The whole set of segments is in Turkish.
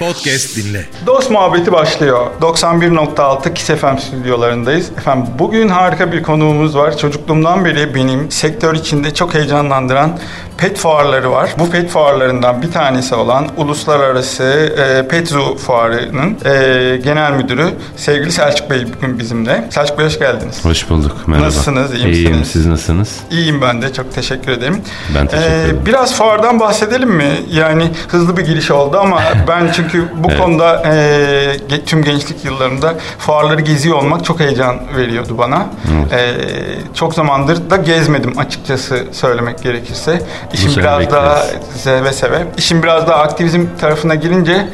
Podcast dinle. Dost muhabbeti başlıyor. 91.6 Kiss FM stüdyolarındayız. Efendim bugün harika bir konuğumuz var. Çocukluğumdan beri benim sektör içinde çok heyecanlandıran pet fuarları var. Bu pet fuarlarından bir tanesi olan Uluslararası Pet Zoo Fuarı'nın genel müdürü sevgili Selçuk Bey bugün bizimle. Selçuk Bey hoş geldiniz. Hoş bulduk. Merhaba. Nasılsınız? İyi misiniz? İyiyim. Siz nasılsınız? İyiyim ben de. Çok teşekkür ederim. Ben teşekkür ederim. Biraz fuardan bahsedelim mi? Yani hızlı bir giriş oldu ama ben çünkü bu konuda tüm gençlik yıllarımda fuarları geziyor olmak çok heyecan veriyordu bana. Çok zamandır da gezmedim açıkçası söylemek gerekirse. İşin biraz daha seve. İşin biraz daha aktivizm tarafına girince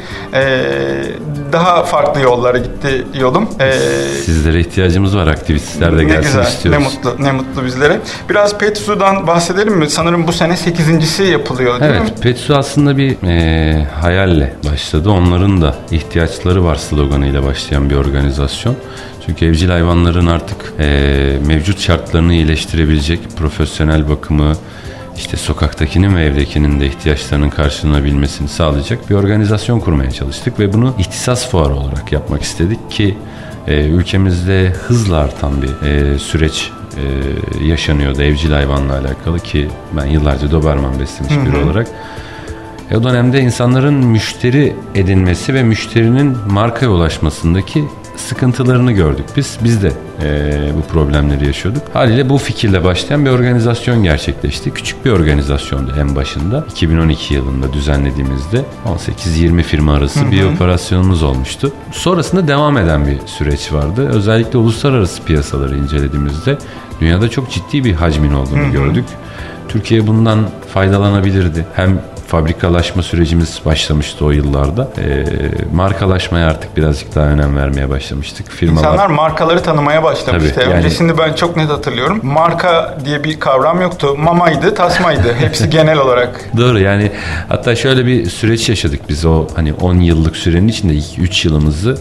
daha farklı yollara gitti yolum. Sizlere ihtiyacımız var. Aktivistler de gelsin güzel, istiyoruz. Ne mutlu bizlere. Biraz Pet Zoo'dan bahsedelim mi? Sanırım bu sene 8.'si yapılıyor değil mi? Evet, Pet Zoo aslında bir hayalle başladı. Onların da ihtiyaçları var sloganıyla başlayan bir organizasyon. Çünkü evcil hayvanların artık mevcut şartlarını iyileştirebilecek profesyonel bakımı, İşte sokaktakinin ve evdekinin de ihtiyaçlarının karşılanabilmesini sağlayacak bir organizasyon kurmaya çalıştık ve bunu ihtisas fuarı olarak yapmak istedik ki ülkemizde hızla artan bir süreç yaşanıyordu evcil hayvanla alakalı ki ben yıllarca Doberman beslemiş biri olarak. O dönemde insanların müşteri edinmesi ve müşterinin markaya ulaşmasındaki sıkıntılarını gördük biz. Biz de bu problemleri yaşıyorduk. Haliyle bu fikirle başlayan bir organizasyon gerçekleşti. Küçük bir organizasyondu en başında. 2012 yılında düzenlediğimizde 18-20 firma arası bir operasyonumuz olmuştu. Sonrasında devam eden bir süreç vardı. Özellikle uluslararası piyasaları incelediğimizde dünyada çok ciddi bir hacmin olduğunu gördük. Türkiye bundan faydalanabilirdi. Hem fabrikalaşma sürecimiz başlamıştı o yıllarda. Markalaşmaya artık birazcık daha önem vermeye başlamıştık. İnsanlar markaları tanımaya başlamıştı. Tabii, öncesinde ben çok net hatırlıyorum. Marka diye bir kavram yoktu. Mamaydı, tasmaydı. Hepsi genel olarak. Doğru, yani hatta şöyle bir süreç yaşadık biz o hani 10 yıllık sürenin içinde ilk 3 yılımızı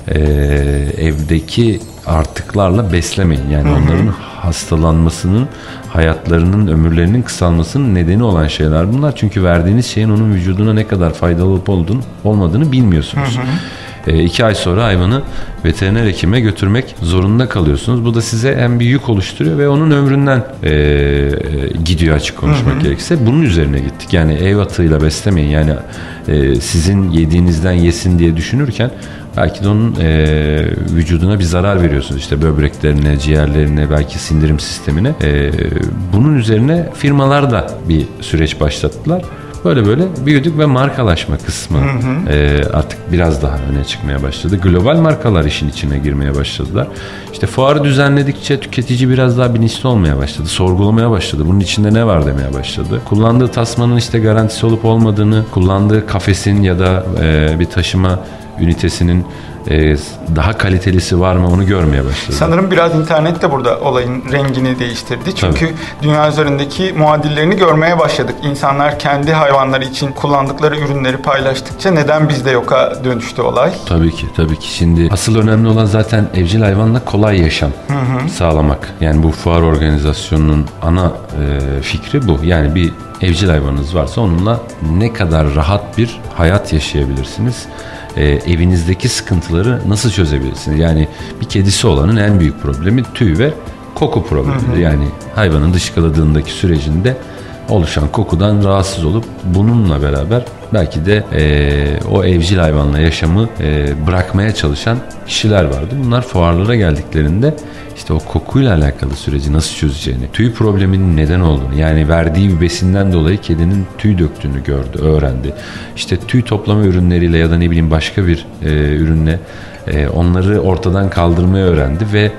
evdeki artıklarla beslemeyin. Yani onların hastalanmasının, hayatlarının, ömürlerinin kısalmasının nedeni olan şeyler bunlar. Çünkü verdiğiniz şeyin onun vücuduna ne kadar faydalı olup olmadığını bilmiyorsunuz. 2 ay sonra hayvanı veteriner hekime götürmek zorunda kalıyorsunuz. Bu da size hem bir yük oluşturuyor ve onun ömründen gidiyor açık konuşmak gerekirse. Bunun üzerine gittik. Yani ev atığıyla beslemeyin. Yani sizin yediğinizden yesin diye düşünürken belki de onun vücuduna bir zarar veriyorsunuz. İşte böbreklerine, ciğerlerine, belki sindirim sistemine. Bunun üzerine firmalar da bir süreç başlattılar. Böyle büyüdük ve markalaşma kısmı artık biraz daha öne çıkmaya başladı. Global markalar işin içine girmeye başladılar. İşte fuarı düzenledikçe tüketici biraz daha bilinçli olmaya başladı. Sorgulamaya başladı. Bunun içinde ne var demeye başladı. Kullandığı tasmanın işte garantisi olup olmadığını, kullandığı kafesin ya da bir taşıma ünitesinin daha kalitelisi var mı onu görmeye başladı. Sanırım biraz internet de burada olayın rengini değiştirdi. Çünkü dünya üzerindeki muadillerini görmeye başladık. İnsanlar kendi hayvanları için kullandıkları ürünleri paylaştıkça neden bizde yoka dönüştü olay? Tabii ki. Şimdi asıl önemli olan zaten evcil hayvanla kolay yaşam sağlamak. Yani bu fuar organizasyonunun ana fikri bu. Yani bir evcil hayvanınız varsa onunla ne kadar rahat bir hayat yaşayabilirsiniz? Evinizdeki sıkıntıları nasıl çözebilirsiniz? Yani bir kedisi olanın en büyük problemi tüy ve koku problemi. Yani hayvanın dışkıladığındaki sürecinde oluşan kokudan rahatsız olup bununla beraber belki de o evcil hayvanla yaşamı bırakmaya çalışan kişiler vardı. Bunlar fuarlara geldiklerinde işte o kokuyla alakalı süreci nasıl çözeceğini, tüy probleminin neden olduğunu, yani verdiği bir besinden dolayı kedinin tüy döktüğünü gördü, öğrendi. İşte tüy toplama ürünleriyle ya da ne bileyim başka bir ürünle onları ortadan kaldırmayı öğrendi ve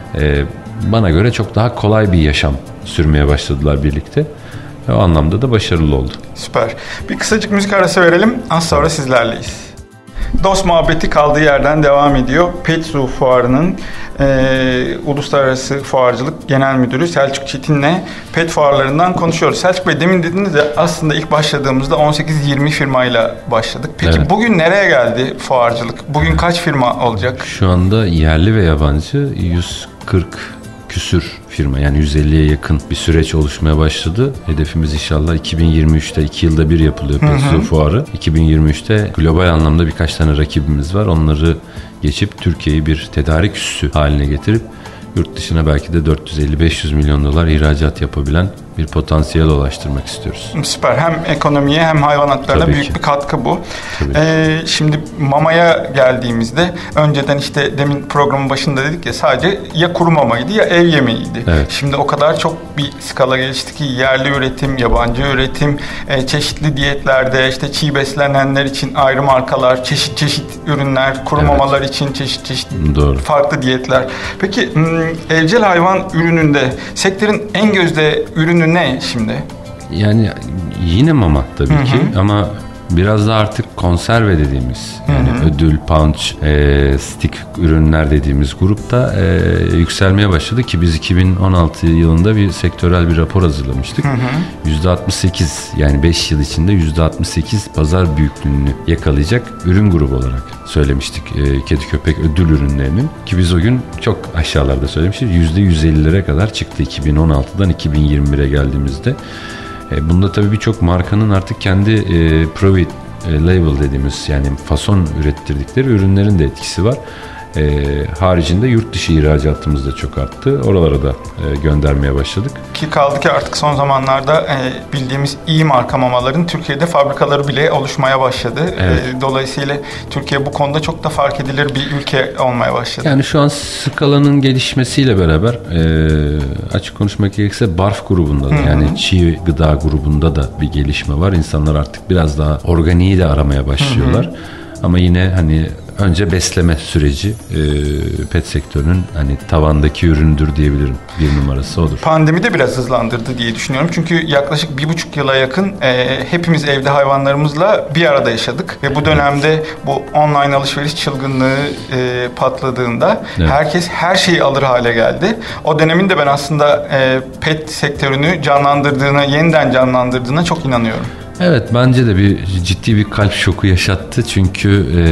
bana göre çok daha kolay bir yaşam sürmeye başladılar birlikte. O anlamda da başarılı oldu. Süper. Bir kısacık müzik arası verelim. Az sonra sizlerleyiz. Dost muhabbeti kaldığı yerden devam ediyor. Pet Zoo Fuarı'nın Uluslararası Fuarcılık Genel Müdürü Selçuk Çetin'le pet fuarlarından konuşuyoruz. Selçuk Bey, demin dediniz de aslında ilk başladığımızda 18-20 firmayla başladık. Peki bugün nereye geldi fuarcılık? Bugün kaç firma olacak? Şu anda yerli ve yabancı 140 küsür firma, yani 150'ye yakın bir süreç oluşmaya başladı. Hedefimiz inşallah 2023'te 2 yılda bir yapılıyor Pet Zoo Fuarı. 2023'te global anlamda birkaç tane rakibimiz var. Onları geçip Türkiye'yi bir tedarik üssü haline getirip yurt dışına belki de 450-500 milyon dolar ihracat yapabilen bir potansiyel ulaştırmak istiyoruz. Süper. Hem ekonomiye hem hayvan haklarına Tabii büyük ki. bir katkı bu. Şimdi mamaya geldiğimizde önceden işte demin programın başında dedik ya sadece ya kuru mamaydı ya ev yemeğiydi. Evet. Şimdi o kadar çok bir skala gelişti ki yerli üretim, yabancı üretim, çeşitli diyetlerde işte çiğ beslenenler için ayrı markalar, çeşit çeşit ürünler, kuru mamalar için çeşit Doğru. farklı diyetler. Peki evcil hayvan ürününde sektörün en gözde ürünü ne şimdi? Yani yine mama tabii ki ama biraz da artık konserve dediğimiz yani ödül, punch, stick ürünler dediğimiz grupta yükselmeye başladı ki biz 2016 yılında bir sektörel bir rapor hazırlamıştık. %68 yani 5 yıl içinde %68 pazar büyüklüğünü yakalayacak ürün grubu olarak söylemiştik kedi köpek ödül ürünlerinin ki biz o gün çok aşağılarda söylemiştik. %150'lere kadar çıktı 2016'dan 2021'e geldiğimizde. Bunda tabii birçok markanın artık kendi private label dediğimiz yani fason ürettirdikleri ürünlerin de etkisi var. Haricinde yurt dışı ihracatımız da çok arttı. Oralara da göndermeye başladık. Ki kaldı ki artık son zamanlarda bildiğimiz iyi marka mamaların Türkiye'de fabrikaları bile oluşmaya başladı. Evet. Dolayısıyla Türkiye bu konuda çok da fark edilir bir ülke olmaya başladı. Yani şu an skalanın gelişmesiyle beraber açık konuşmak gerekirse barf grubunda da yani çiğ gıda grubunda da bir gelişme var. İnsanlar artık biraz daha organiği de aramaya başlıyorlar. Ama yine hani önce besleme süreci pet sektörünün hani tavandaki üründür diyebilirim. Bir numarası odur. Pandemi de biraz hızlandırdı diye düşünüyorum. Çünkü yaklaşık 1,5 yıla yakın hepimiz evde hayvanlarımızla bir arada yaşadık. Ve bu dönemde bu online alışveriş çılgınlığı patladığında herkes her şeyi alır hale geldi. O dönemin de ben aslında pet sektörünü yeniden canlandırdığına çok inanıyorum. Evet bence de ciddi bir kalp şoku yaşattı çünkü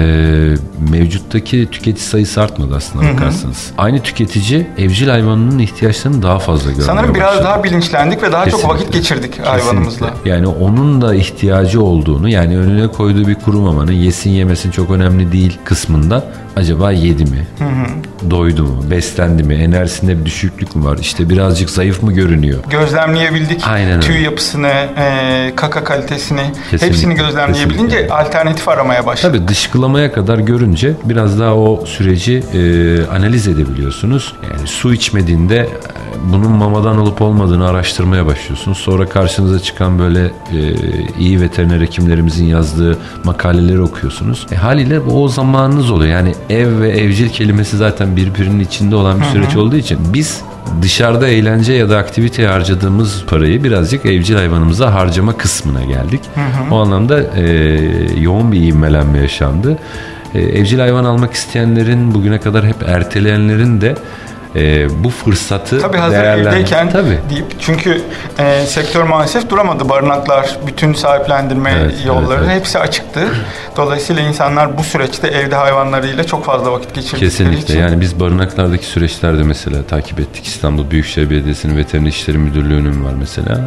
mevcuttaki tüketici sayısı artmadı aslında bakarsanız. Aynı tüketici evcil hayvanının ihtiyaçlarını daha fazla görmeye başladı. Sanırım biraz daha bilinçlendik ve daha çok vakit geçirdik hayvanımızla. Yani onun da ihtiyacı olduğunu yani önüne koyduğu bir kuru mamanın yesin yemesin çok önemli değil kısmında acaba yedi mi? Doydu mu? Beslendi mi? Enerjisinde bir düşüklük mü var? İşte birazcık zayıf mı görünüyor? Gözlemleyebildik. Aynen Tüy öyle. yapısını, kaka kalitesini, Kesinlikle, hepsini gözlemleyebilince alternatif aramaya başladık. Tabii dışkılamaya kadar görünce biraz daha o süreci analiz edebiliyorsunuz. Yani su içmediğinde bunun mamadan olup olmadığını araştırmaya başlıyorsunuz. Sonra karşınıza çıkan böyle iyi veteriner hekimlerimizin yazdığı makaleleri okuyorsunuz. Haliyle o zamanınız oluyor. Yani ev ve evcil kelimesi zaten birbirinin içinde olan bir süreç olduğu için biz dışarıda eğlence ya da aktiviteye harcadığımız parayı birazcık evcil hayvanımıza harcama kısmına geldik. O anlamda yoğun bir ivmelenme yaşandı. Evcil hayvan almak isteyenlerin bugüne kadar hep erteleyenlerin de bu fırsatı tabii hazır evdeyken deyip çünkü sektör maalesef duramadı. Barınaklar, bütün sahiplendirme yolları hepsi açıktı. Dolayısıyla insanlar bu süreçte evde hayvanlarıyla çok fazla vakit geçirdikleri Kesinlikle. için. Yani biz barınaklardaki süreçlerde mesela takip ettik. İstanbul Büyükşehir Belediyesi'nin Veteriner İşleri Müdürlüğü'nün var mesela.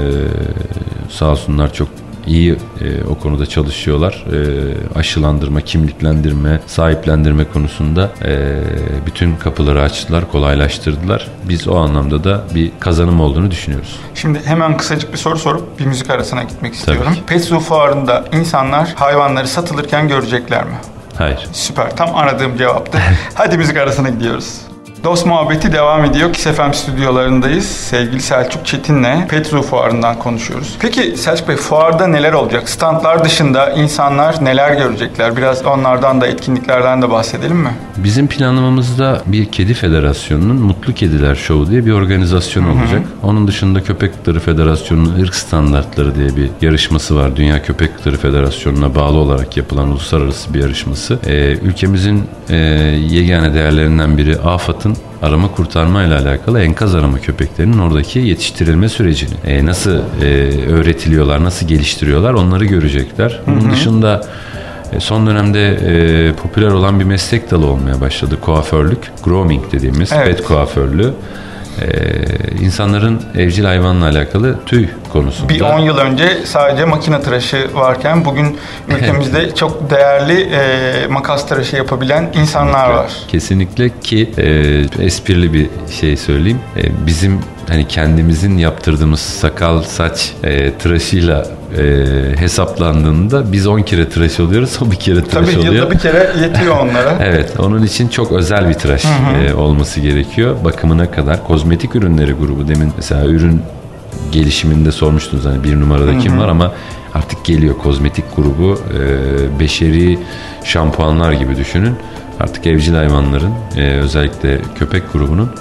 Sağ olsunlar çok iyi o konuda çalışıyorlar. Aşılandırma, kimliklendirme, sahiplendirme konusunda bütün kapıları açtılar, kolaylaştırdılar. Biz o anlamda da bir kazanım olduğunu düşünüyoruz. Şimdi hemen kısacık bir soru sorup bir müzik arasına gitmek istiyorum. Pet Zoo Fuarı'nda insanlar hayvanları satılırken görecekler mi? Hayır. Süper. Tam aradığım cevaptı. Hadi müzik arasına gidiyoruz. Dost Muhabbeti devam ediyor. Kiss FM stüdyolarındayız. Sevgili Selçuk Çetin'le Pet Zoo Fuarı'ndan konuşuyoruz. Peki Selçuk Bey, fuarda neler olacak? Standlar dışında insanlar neler görecekler? Biraz onlardan da, etkinliklerden de bahsedelim mi? Bizim planlamamızda bir kedi federasyonunun Mutlu Kediler Show diye bir organizasyon olacak. Onun dışında Köpek Hakları Federasyonu'nun ırk standartları diye bir yarışması var. Dünya Köpek Hakları Federasyonu'na bağlı olarak yapılan uluslararası bir yarışması. Ülkemizin yegane değerlerinden biri AFAD'ın arama kurtarma ile alakalı enkaz arama köpeklerinin oradaki yetiştirilme sürecini nasıl öğretiliyorlar, nasıl geliştiriyorlar onları görecekler. Bunun dışında son dönemde popüler olan bir meslek dalı olmaya başladı. Kuaförlük, grooming dediğimiz pet kuaförlüğü. insanların evcil hayvanla alakalı tüy konusunda. Bir 10 yıl önce sadece makine tıraşı varken bugün ülkemizde çok değerli makas tıraşı yapabilen insanlar var. Kesinlikle ki esprili bir şey söyleyeyim. Bizim hani kendimizin yaptırdığımız sakal saç tıraşıyla hesaplandığında biz 10 kere tıraş oluyoruz, o bir kere tıraş oluyor. Tabii yılda bir kere yetiyor onlara. Evet, onun için çok özel bir tıraş olması gerekiyor. Bakımına kadar kozmetik ürünleri grubu, demin mesela ürün gelişiminde sormuştunuz hani bir numarada kim var, ama artık geliyor kozmetik grubu, beşeri şampuanlar gibi düşünün. Artık evcil hayvanların özellikle köpek grubunun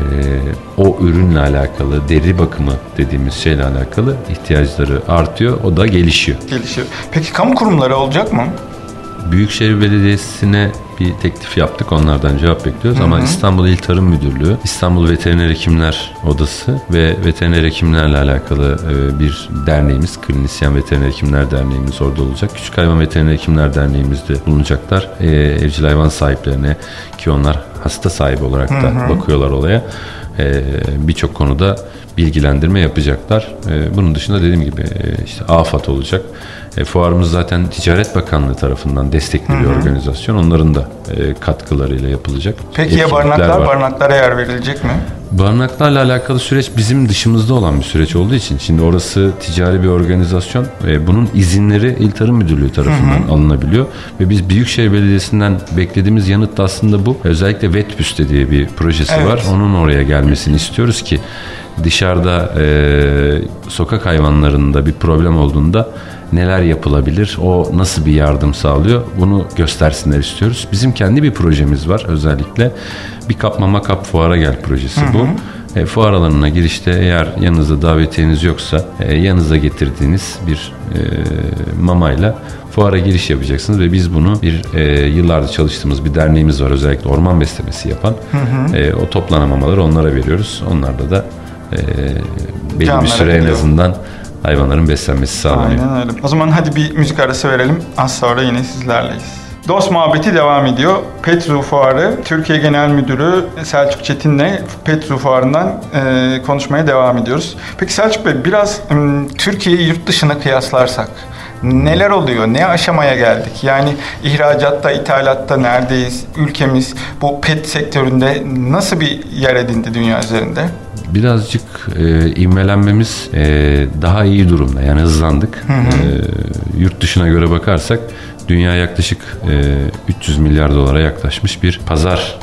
o ürünle alakalı, deri bakımı dediğimiz şeyle alakalı ihtiyaçları artıyor. O da gelişiyor. Peki kamu kurumları olacak mı? Büyükşehir Belediyesi'ne bir teklif yaptık. Onlardan cevap bekliyoruz. Ama İstanbul İl Tarım Müdürlüğü, İstanbul Veteriner Hekimler Odası ve veteriner hekimlerle alakalı bir derneğimiz, Klinisyen Veteriner Hekimler Derneğimiz orada olacak. Küçük Hayvan Veteriner Hekimler Derneğimizde bulunacaklar. Evcil hayvan sahiplerine, ki onlar hasta sahibi olarak da bakıyorlar olaya, birçok konuda bilgilendirme yapacaklar. Bunun dışında dediğim gibi işte AFAD olacak. Fuarımız zaten Ticaret Bakanlığı tarafından destekli bir organizasyon. Onların da katkılarıyla yapılacak. Peki ya barınaklar? Barınaklara yer verilecek mi? Barınaklarla alakalı süreç bizim dışımızda olan bir süreç olduğu için, şimdi orası ticari bir organizasyon ve bunun izinleri İl Tarım Müdürlüğü tarafından alınabiliyor ve biz Büyükşehir Belediyesi'nden beklediğimiz yanıt da aslında bu. Özellikle Vetbüste diye bir projesi var. Onun oraya gelmesini istiyoruz ki dışarıda sokak hayvanlarında bir problem olduğunda neler yapılabilir, o nasıl bir yardım sağlıyor, bunu göstersinler istiyoruz. Bizim kendi bir projemiz var, özellikle bir kap mama kap fuara gel projesi bu. Fuar alanına girişte eğer yanınızda davetiyeniz yoksa yanınıza getirdiğiniz bir mamayla fuara giriş yapacaksınız ve biz bunu yıllardır çalıştığımız bir derneğimiz var, özellikle orman beslemesi yapan. O toplanan mamaları onlara veriyoruz. Onlarda da belli bir süre en azından hayvanların beslenmesi sağlanıyor. Aynen öyle. O zaman hadi bir müzik arası verelim. Az sonra yine sizlerleyiz. Dost muhabbeti devam ediyor. Petru Fuarı, Türkiye Genel Müdürü Selçuk Çetin'le Petru Fuarı'ndan konuşmaya devam ediyoruz. Peki Selçuk Bey, biraz Türkiye'yi yurt dışına kıyaslarsak neler oluyor? Ne aşamaya geldik? Yani ihracatta, ithalatta neredeyiz? Ülkemiz bu pet sektöründe nasıl bir yer edindi dünya üzerinde? Birazcık ivmelenmemiz daha iyi durumda. Yani hızlandık. Yurt dışına göre bakarsak dünya yaklaşık 300 milyar dolara yaklaşmış bir pazar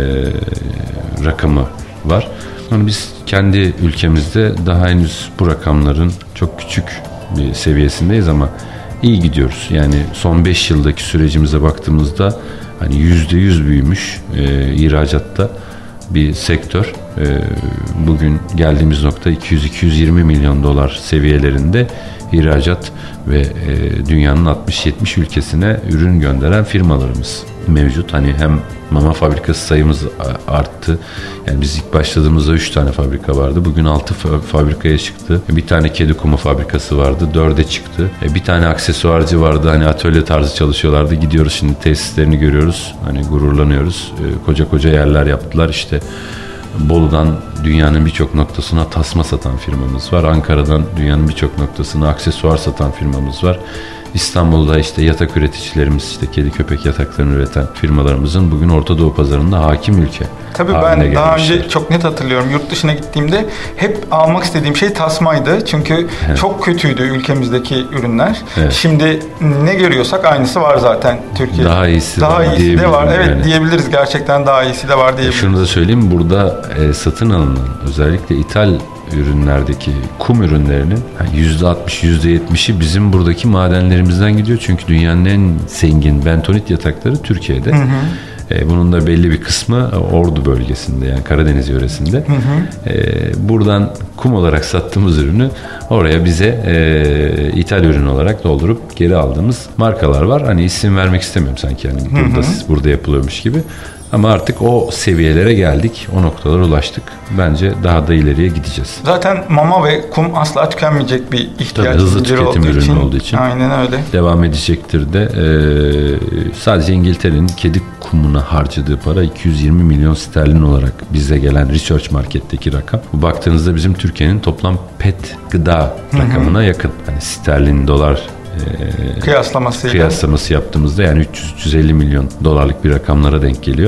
rakamı var. Yani biz kendi ülkemizde daha henüz bu rakamların çok küçük bir seviyesindeyiz ama iyi gidiyoruz. Yani son 5 yıldaki sürecimize baktığımızda hani %100 büyümüş ihracatta bir sektör. Bugün geldiğimiz nokta 200-220 milyon dolar seviyelerinde ihracat ve dünyanın 60-70 ülkesine ürün gönderen firmalarımız mevcut. Hani hem mama fabrikası sayımız arttı. Yani biz ilk başladığımızda 3 tane fabrika vardı. Bugün 6 fabrikaya çıktı. Bir tane kedi kumu fabrikası vardı. 4'e çıktı. Bir tane aksesuarcı vardı. Hani atölye tarzı çalışıyorlardı. Gidiyoruz şimdi tesislerini görüyoruz. Hani gururlanıyoruz. Koca koca yerler yaptılar. İşte Bolu'dan dünyanın birçok noktasına tasma satan firmamız var. Ankara'dan dünyanın birçok noktasına aksesuar satan firmamız var. İstanbul'da işte yatak üreticilerimiz, işte kedi köpek yataklarını üreten firmalarımızın bugün Orta Doğu pazarında hakim ülke. Tabii ben daha önce çok net hatırlıyorum. Yurt dışına gittiğimde hep almak istediğim şey tasmaydı. Çünkü çok kötüydü ülkemizdeki ürünler. Evet. Şimdi ne görüyorsak aynısı var zaten Türkiye'de. Daha iyisi de var. Evet yani. Diyebiliriz, gerçekten daha iyisi de var diyebiliriz. Şunu da söyleyeyim, burada satın alınan özellikle ithal ürünlerdeki kum ürünlerinin %60-%70'i bizim buradaki madenlerimizden gidiyor. Çünkü dünyanın en zengin bentonit yatakları Türkiye'de. Bunun da belli bir kısmı Ordu bölgesinde, yani Karadeniz yöresinde. Buradan kum olarak sattığımız ürünü oraya bize ithal ürün olarak doldurup geri aldığımız markalar var. Hani isim vermek istemiyorum sanki, yani burada yapılıyormuş gibi. Ama artık o seviyelere geldik, o noktalara ulaştık. Bence daha da ileriye gideceğiz. Zaten mama ve kum asla tükenmeyecek bir ihtiyaç. Tabii, hızlı tüketim ürünü olduğu için. Aynen öyle. Devam edecektir de. Sadece İngiltere'nin kedi kum bakımına harcadığı para 220 milyon sterlin olarak bize gelen Research Market'teki rakam. Bu baktığınızda bizim Türkiye'nin toplam pet gıda rakamına yakın. Hani sterlin, dolar kıyaslaması yaptığımızda yani 300-350 milyon dolarlık bir rakamlara denk geliyor.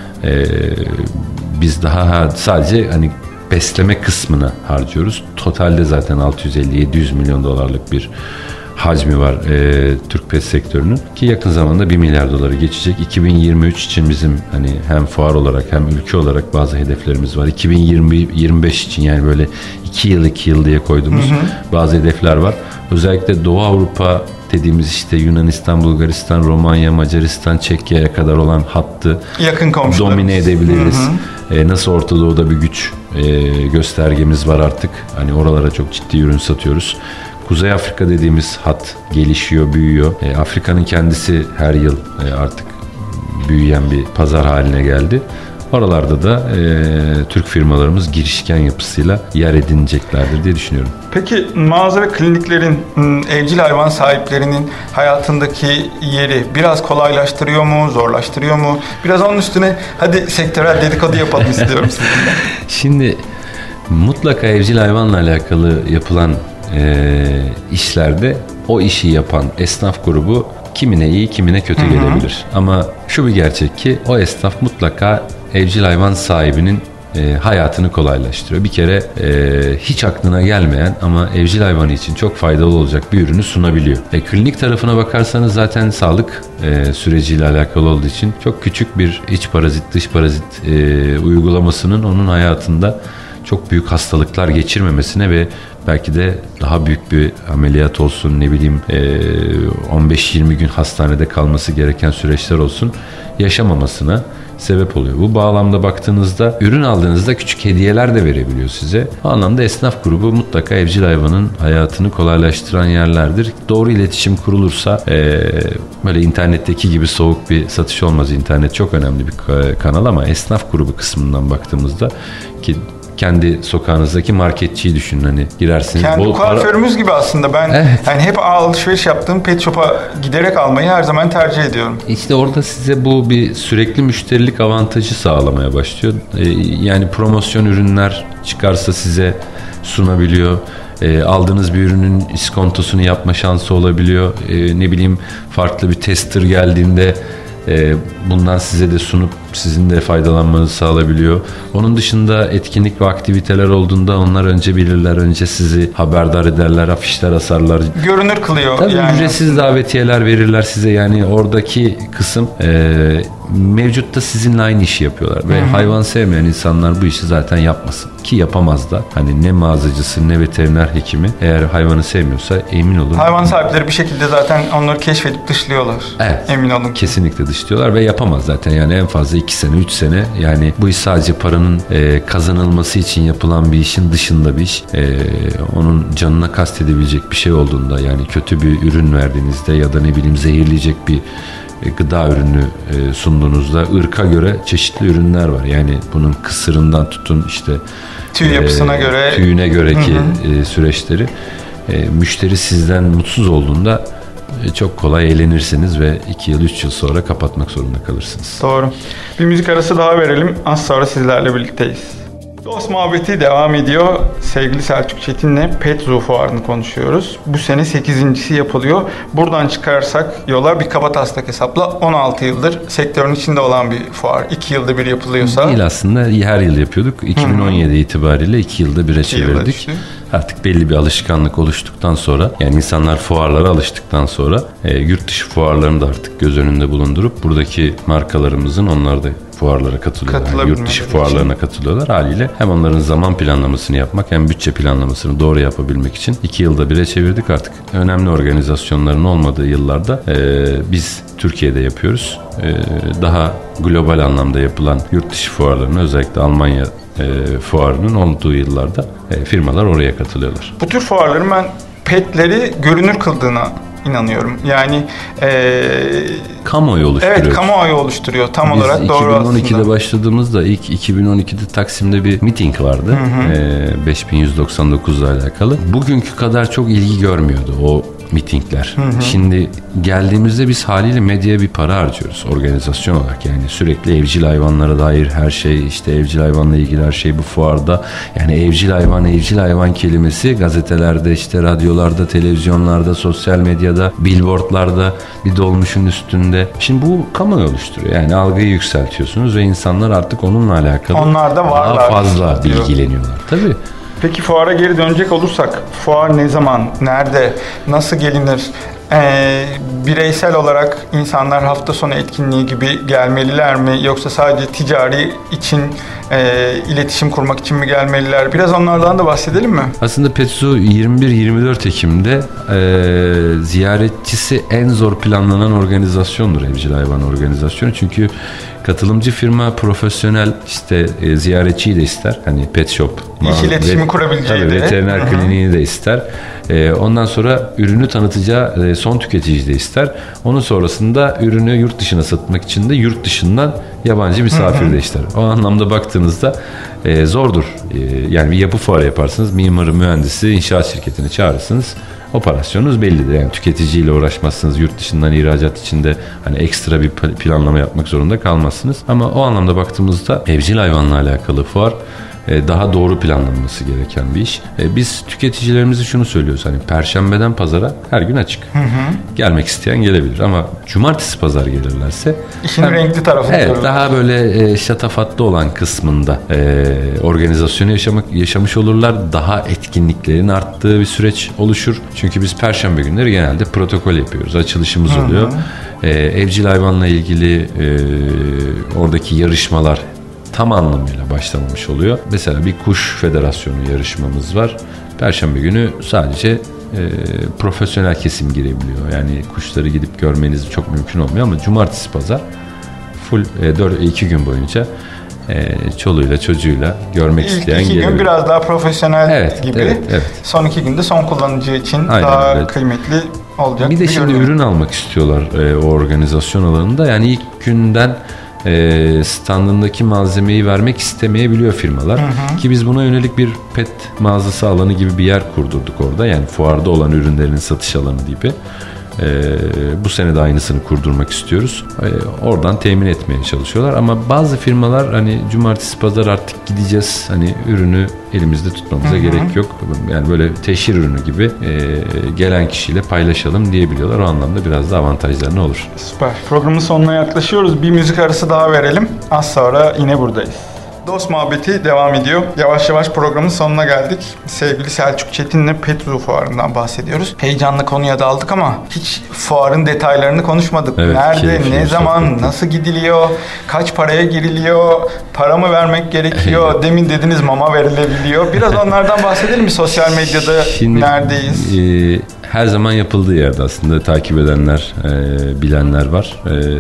Biz daha sadece hani besleme kısmına harcıyoruz. Totalde zaten 650-700 milyon dolarlık bir hacmi var Türk pet sektörünün ki yakın zamanda 1 milyar doları geçecek. 2023 için bizim hani hem fuar olarak hem ülke olarak bazı hedeflerimiz var. 2025 için yani böyle 2 yıl diye koyduğumuz bazı hedefler var. Özellikle Doğu Avrupa dediğimiz işte Yunanistan, Bulgaristan, Romanya, Macaristan, Çekya'ya kadar olan hattı yakın domine edebiliriz. Nasıl Orta Doğu'da bir güç göstergemiz var artık. Hani oralara çok ciddi ürün satıyoruz. Kuzey Afrika dediğimiz hat gelişiyor, büyüyor. Afrika'nın kendisi her yıl artık büyüyen bir pazar haline geldi. Oralarda da Türk firmalarımız girişken yapısıyla yer edineceklerdir diye düşünüyorum. Peki mağaza ve kliniklerin evcil hayvan sahiplerinin hayatındaki yeri biraz kolaylaştırıyor mu, zorlaştırıyor mu? Biraz onun üstüne hadi sektörel dedikodu yapalım istiyorum sizinle. Şimdi mutlaka evcil hayvanla alakalı yapılan işlerde o işi yapan esnaf grubu kimine iyi kimine kötü gelebilir. Ama şu bir gerçek ki o esnaf mutlaka evcil hayvan sahibinin hayatını kolaylaştırıyor. Bir kere hiç aklına gelmeyen ama evcil hayvanı için çok faydalı olacak bir ürünü sunabiliyor. Klinik tarafına bakarsanız zaten sağlık süreciyle alakalı olduğu için çok küçük bir iç parazit dış parazit uygulamasının onun hayatında çok büyük hastalıklar geçirmemesine ve belki de daha büyük bir ameliyat olsun, ne bileyim 15-20 gün hastanede kalması gereken süreçler olsun, yaşamamasına sebep oluyor. Bu bağlamda baktığınızda ürün aldığınızda küçük hediyeler de verebiliyor size. O anlamda esnaf grubu mutlaka evcil hayvanın hayatını kolaylaştıran yerlerdir. Doğru iletişim kurulursa böyle internetteki gibi soğuk bir satış olmaz. İnternet çok önemli bir kanal ama esnaf grubu kısmından baktığımızda ki kendi sokağınızdaki marketçiyi düşünün, hani girersiniz. Kendi kuaförümüz gibi aslında. Ben yani hep alışveriş yaptığım pet shop'a giderek almayı her zaman tercih ediyorum. İşte orada size bu bir sürekli müşterilik avantajı sağlamaya başlıyor. Yani promosyon ürünler çıkarsa size sunabiliyor. Aldığınız bir ürünün iskontosunu yapma şansı olabiliyor. Ne bileyim farklı bir tester geldiğinde bundan size de sunup sizin de faydalanmanızı sağlayabiliyor. Onun dışında etkinlik ve aktiviteler olduğunda onlar önce bilirler, önce sizi haberdar ederler, afişler asarlar. Görünür kılıyor. Tabii yani. Ücretsiz davetiyeler verirler size. Yani oradaki kısım mevcutta sizinle aynı işi yapıyorlar. Ve hayvan sevmeyen insanlar bu işi zaten yapmasın. Ki yapamaz da. Hani ne mağazacısı ne veteriner hekimi eğer hayvanı sevmiyorsa emin olun. Hayvan sahipleri bir şekilde zaten onları keşfedip dışlıyorlar. Evet. Emin olun. Kesinlikle dışlıyorlar ve yapamaz zaten. Yani en fazla 2 sene 3 sene, yani bu iş sadece paranın kazanılması için yapılan bir işin dışında bir iş. Onun canına kastedebilecek bir şey olduğunda, yani kötü bir ürün verdiğinizde ya da ne bileyim zehirleyecek bir gıda ürünü sunduğunuzda ırka göre çeşitli ürünler var. Yani bunun kısırından tutun işte tüy yapısına göre, tüyüne göreki süreçleri. Müşteri sizden mutsuz olduğunda çok kolay eğlenirsiniz ve 2 yıl 3 yıl sonra kapatmak zorunda kalırsınız. Doğru. Bir müzik arası daha verelim. Az sonra sizlerle birlikteyiz. Dost muhabbeti devam ediyor. Sevgili Selçuk Çetin'le Pet Zoo fuarını konuşuyoruz. Bu sene 8.'si yapılıyor. Buradan çıkarsak yola bir kabataslak hesapla 16 yıldır sektörün içinde olan bir fuar. 2 yılda bir yapılıyorsa. Değil aslında, her yıl yapıyorduk. 2017 itibariyle 2 yılda bire çevirdik. Artık belli bir alışkanlık oluştuktan sonra, yani insanlar fuarlara alıştıktan sonra yurt dışı fuarlarını da artık göz önünde bulundurup buradaki markalarımızın onlar da fuarlara katılıyorlar. Yani yurt dışı fuarlarına katılıyorlar haliyle. Hem onların zaman planlamasını yapmak hem bütçe planlamasını doğru yapabilmek için 2 yılda bire çevirdik artık. Önemli organizasyonların olmadığı yıllarda biz Türkiye'de yapıyoruz. Daha global anlamda yapılan yurt dışı fuarlarını, özellikle Almanya fuarının olduğu yıllarda firmalar oraya katılıyorlar. Bu tür fuarların ben petleri görünür kıldığına inanıyorum. Yani kamuoyu oluşturuyor. Evet, kamuoyu oluşturuyor. Tam biz olarak doğru aslında. 2012'de başladığımızda ilk 2012'de Taksim'de bir miting vardı. 5199 ile alakalı. Bugünkü kadar çok ilgi görmüyordu. O mitingler. Şimdi geldiğimizde biz haliyle medyaya bir para harcıyoruz organizasyon olarak. Yani sürekli evcil hayvanlara dair her şey, işte evcil hayvanla ilgili her şey bu fuarda. Yani evcil hayvan kelimesi gazetelerde, işte radyolarda, televizyonlarda, sosyal medyada, billboardlarda, bir dolmuşun üstünde. Şimdi bu kamuoyu oluşturuyor. Yani algıyı yükseltiyorsunuz ve insanlar artık onunla alakalı onlar da varlar, daha fazla bilgileniyorlar. Tabii. Peki fuara geri dönecek olursak, fuar ne zaman, nerede, nasıl gelinir? Bireysel olarak insanlar hafta sonu etkinliği gibi gelmeliler mi? Yoksa sadece ticari için, iletişim kurmak için mi gelmeliler? Biraz onlardan da bahsedelim mi? Aslında Petzu 21-24 Ekim'de ziyaretçisi en zor planlanan organizasyondur, evcil hayvan organizasyonu. Çünkü katılımcı firma profesyonel, işte ziyaretçiyi de ister. Hani pet shop. İş iletişimi kurabileceği de. Veteriner kliniğini de ister. Ondan sonra ürünü tanıtacağı son tüketici de ister. Onun sonrasında ürünü yurt dışına satmak için de yurt dışından yabancı misafir de ister. O anlamda baktığınızda zordur. Yani bir yapı fuarı yaparsınız. Mimarı, mühendisi, inşaat şirketini çağırırsınız. Operasyonunuz bellidir. Yani tüketiciyle uğraşmazsınız. Yurt dışından ihracat içinde hani ekstra bir planlama yapmak zorunda kalmazsınız. Ama o anlamda baktığımızda evcil hayvanla alakalı fuar daha doğru planlanması gereken bir iş. Biz tüketicilerimize şunu söylüyoruz, hani perşembeden pazara her gün açık. Gelmek isteyen gelebilir ama cumartesi pazar gelirlerse İşin renkli tarafı. Evet, daha böyle şatafatlı olan kısmında organizasyonu yaşamış olurlar. Daha etkinliklerin arttığı bir süreç oluşur. Çünkü biz perşembe günleri genelde protokol yapıyoruz. Açılışımız oluyor. Evcil hayvanla ilgili oradaki yarışmalar tam anlamıyla başlamamış oluyor. Mesela bir kuş federasyonu yarışmamız var. Perşembe günü sadece profesyonel kesim girebiliyor. Yani kuşları gidip görmeniz çok mümkün olmuyor ama cumartesi pazar full 2 gün boyunca çoluğuyla çocuğuyla görmek isteyen gelebilir. İlk 2 gün biraz daha profesyonel gibi. Evet. Son 2 günde son kullanıcı için daha kıymetli olacak. Bir de şimdi ürün almak istiyorlar o organizasyon alanında. Yani ilk günden standındaki malzemeyi vermek istemeyebiliyor firmalar. Ki biz buna yönelik bir pet mağazası alanı gibi bir yer kurdurduk orada. Yani fuarda olan ürünlerin satış alanı gibi. Bu sene de aynısını kurdurmak istiyoruz. Oradan temin etmeye çalışıyorlar ama bazı firmalar hani cumartesi pazar artık gideceğiz, hani ürünü elimizde tutmamıza gerek yok. Yani böyle teşhir ürünü gibi gelen kişiyle paylaşalım diyebiliyorlar. O anlamda biraz da avantajlarını olur. Süper. Programın sonuna yaklaşıyoruz. Bir müzik arası daha verelim. Az sonra yine buradayız. Dost muhabbeti devam ediyor. Yavaş yavaş programın sonuna geldik. Sevgili Selçuk Çetin'le Petzu fuarından bahsediyoruz. Heyecanlı konuya daldık ama hiç fuarın detaylarını konuşmadık. Evet, nerede, ne zaman, nasıl gidiliyor, kaç paraya giriliyor, para mı vermek gerekiyor, demin dediniz mama verilebiliyor. Biraz onlardan bahsedelim mi? Sosyal medyada şimdi, neredeyiz? Her zaman yapıldığı yerde aslında takip edenler, bilenler var.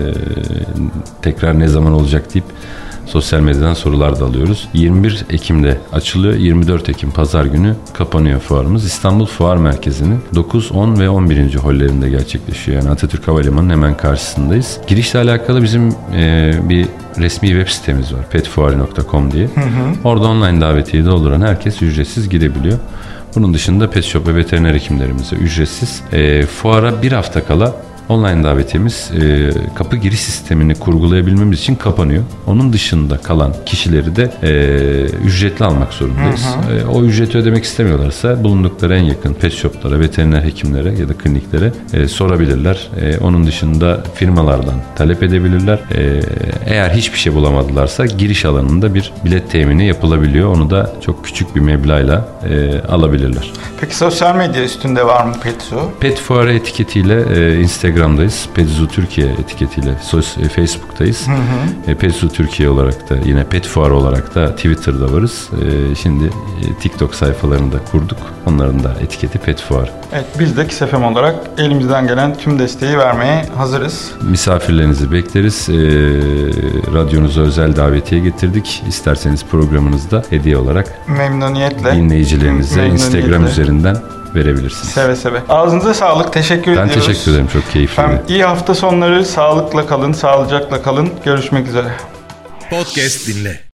Tekrar ne zaman olacak deyip sosyal medyadan sorular da alıyoruz. 21 Ekim'de açılıyor. 24 Ekim Pazar günü kapanıyor fuarımız. İstanbul Fuar Merkezi'nin 9, 10 ve 11. hollerinde gerçekleşiyor. Yani Atatürk Havalimanı'nın hemen karşısındayız. Girişle alakalı bizim bir resmi web sitemiz var. petfuari.com diye. Orada online davetiye dolduran herkes ücretsiz gidebiliyor. Bunun dışında pet shop ve veteriner hekimlerimize ücretsiz. Fuara bir hafta kala online davetiyemiz kapı giriş sistemini kurgulayabilmemiz için kapanıyor. Onun dışında kalan kişileri de ücretli almak zorundayız. O ücreti ödemek istemiyorlarsa bulundukları en yakın pet shoplara, veteriner hekimlere ya da kliniklere sorabilirler. Onun dışında firmalardan talep edebilirler. Eğer hiçbir şey bulamadılarsa giriş alanında bir bilet temini yapılabiliyor. Onu da çok küçük bir meblağla alabilirler. Peki sosyal medya üstünde var mı Petzu? Pet Fuarı etiketiyle Instagram'dayız. Petzu Türkiye etiketiyle Facebook'tayız. Petzu Türkiye olarak da yine Pet Fuarı olarak da Twitter'da varız. Şimdi TikTok sayfalarını da kurduk. Onların da etiketi Pet Fuarı. Evet, biz de KİS FM olarak elimizden gelen tüm desteği vermeye hazırız. Misafirlerinizi bekleriz. Radyonuza özel davetiye getirdik. İsterseniz programınızda hediye olarak memnuniyetle dinleyicilerinize Instagram üzerinden verebilirsiniz. Seve seve. Ağzınıza sağlık. Teşekkür ediyoruz. Ben teşekkür ederim. Çok keyifliydi. İyi hafta sonları. Sağlıkla kalın, sağlıcakla kalın. Görüşmek üzere. Podcast dinle.